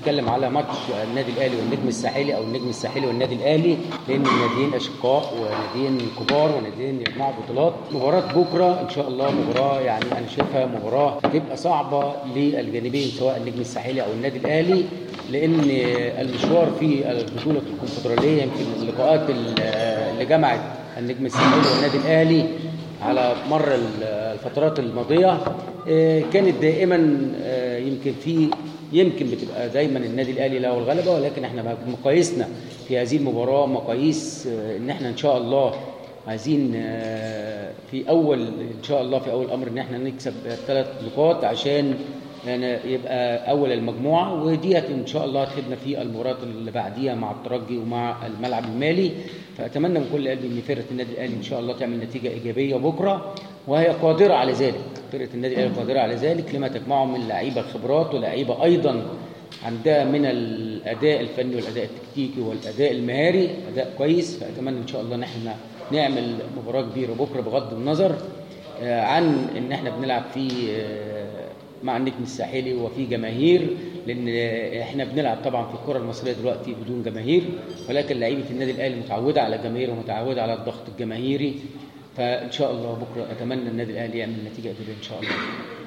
بنتكلم على ماتش النادي الاهلي والنجم الساحلي او النجم الساحلي والنادي الاهلي، لان الناديين اشقاء وناديين كبار وناديين يجمعوا بطولات. مباراه بكره ان شاء الله مباراه يعني انا شايفها مباراه هتبقى صعبه للجانبين سواء النجم الساحلي او النادي الاهلي، لان المشوار في البطوله الكونفدراليه يمكن اللقاءات اللي جمعت النجم الساحلي والنادي الاهلي على مر الفترات الماضيه كانت دائما يمكن بتبقى دايما النادي الاهلي له الغلبه، ولكن احنا مقاييسنا في هذه المباراه مقاييس ان احنا ان شاء الله عايزين في اول امر ان احنا نكسب 3 نقاط عشان يبقى اول المجموعه، ودي ان شاء الله هتفيدنا في المباراه اللي بعديها مع الترجي ومع الملعب المالي. فاتمنى من كل قلبي ان فرقه النادي الاهلي ان شاء الله تعمل نتيجه ايجابيه بكره، وهي قادره على ذلك. فرقه النادي الاهلي قادره على ذلك لما تجمعه من لعيبه خبرات ولاعيبه ايضا عندها من الاداء الفني والاداء التكتيكي والاداء المهاري اداء كويس. فاتمنى ان شاء الله ان احنا نعمل مباراه كبيره بكره بغض النظر عن ان احنا بنلعب في مع النجم الساحلي وفي جماهير، لان احنا بنلعب طبعا في الكره المصريه دلوقتي بدون جماهير، ولكن لعيبه النادي الاهلي متعوده على الجماهير ومتعوده على الضغط الجماهيري. فان شاء الله بكره اتمنى النادي الاهلي يعمل نتيجه ايجابيه ان شاء الله.